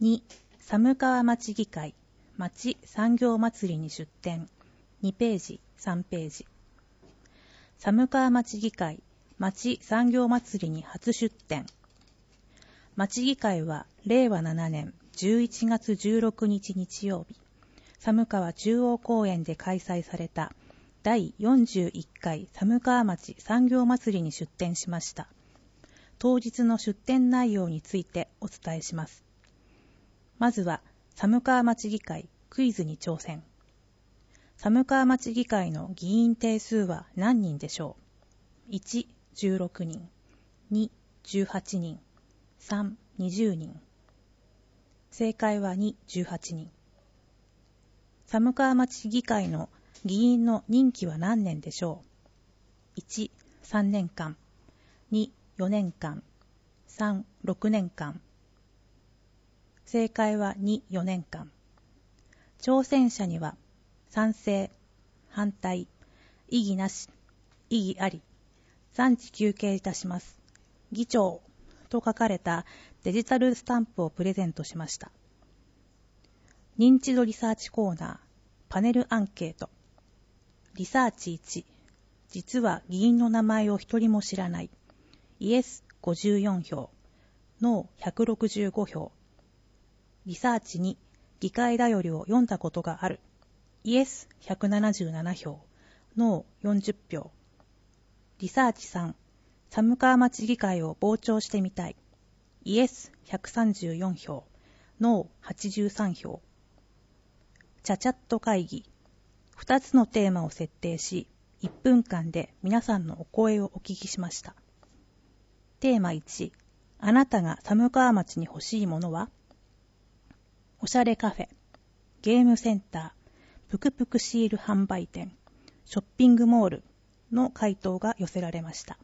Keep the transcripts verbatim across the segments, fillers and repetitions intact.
に、寒川町議会町産業祭りに出展にページ、さんページ。寒川町議会町産業祭りに初出展。町議会はれいわななねんじゅういちがつじゅうろくにち日曜日、寒川中央公園で開催されただいよんじゅういっかい寒川町産業祭りに出展しました。当日の出展内容についてお伝えします。まずは寒川町議会クイズに挑戦。寒川町議会の議員定数は何人でしょう？いち、じゅうろくにん、に、じゅうはちにん、さん、にじゅうにん。正解はに、じゅうはちにん。寒川町議会の議員の任期は何年でしょう？いち、さんねんかん、に、よねんかん、さん、ろくねんかん。正解はに、よねんかん。挑戦者には賛成、反対、異議なし、異議あり、暫時休憩いたします。議長と書かれたデジタルスタンプをプレゼントしました。認知度リサーチコーナー、パネルアンケート。リサーチいち、実は議員の名前を一人も知らない。イエスごじゅうよんひょう、ノーひゃくろくじゅうごひょう。リサーチに、議会だよりを読んだことがある。イエスひゃくななじゅうななひょう、ノーよんじゅっぴょう。リサーチさん、寒川町議会を傍聴してみたい。イエスひゃくさんじゅうよんひょう、ノーはちじゅうさんひょう。チャチャット会議。ふたつのテーマを設定し、いっぷんかんで皆さんのお声をお聞きしました。テーマいち、あなたが寒川町に欲しいものは？おしゃれカフェ、ゲームセンター、ぷくぷくシール販売店、ショッピングモールの回答が寄せられました。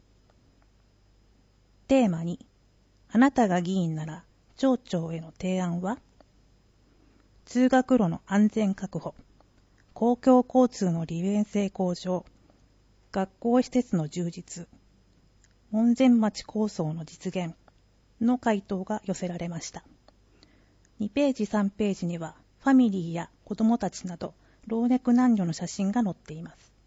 テーマに、あなたが議員なら町長への提案は？通学路の安全確保、公共交通の利便性向上、学校施設の充実、門前町構想の実現の回答が寄せられました。にページさんページにはファミリーや子どもたちなど老若男女の写真が載っています。